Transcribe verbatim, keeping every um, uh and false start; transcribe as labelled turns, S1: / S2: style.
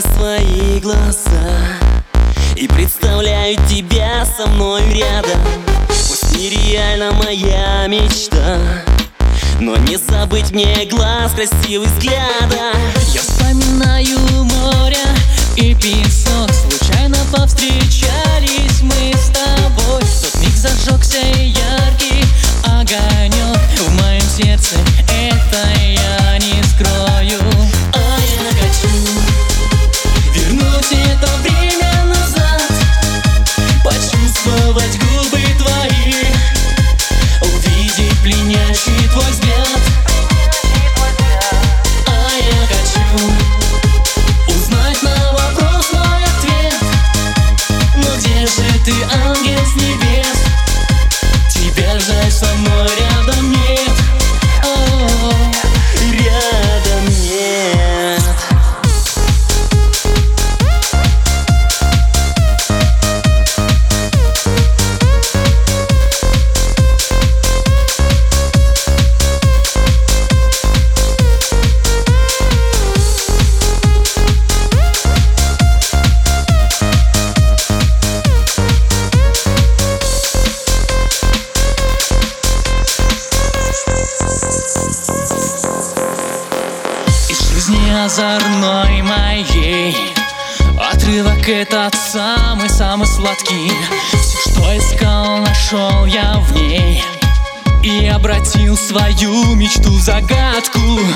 S1: свои глаза и представляю тебя со мной рядом. Пусть нереальна моя мечта, но не забыть мне глаз красивый взгляда.
S2: Я вспоминаю море и песок, случайно повстречались мы с тобой. В тот миг зажегся яркий огонек в моем сердце, это я не скрою.
S1: А я хочу
S2: вернуть это время назад,
S1: почувствовать губы твои, увидеть пленящий твой взгляд. А я хочу узнать на вопрос мой ответ. Но где же ты, ангел с небес? Тебя жаль, со мной рядом нет. О, рядом нет.
S2: озорной моей отрывок этот самый-самый сладкий. Все, что искал, нашел я в ней и обратил свою мечту в загадку.